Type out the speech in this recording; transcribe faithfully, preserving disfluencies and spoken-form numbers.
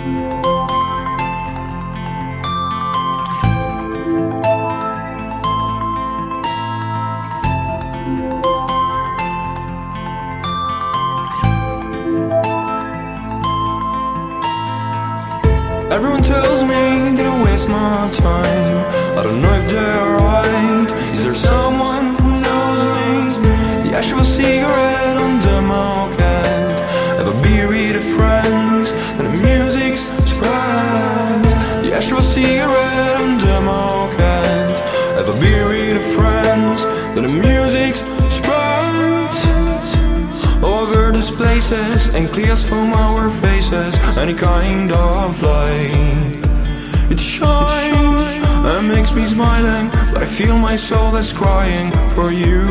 Everyone tells me that I waste my time. I don't know if they're right. Is there someone who knows me? The ash of a cigarette under my moquette. Have a beer with the friends, and the music's spreads. The ash of a cigarette under my moquette. Have a beer with the friends, then the music's spreads. Over these places and clears from our faces any kind of light. It shines and makes me smiling, but I feel my soul is crying for you.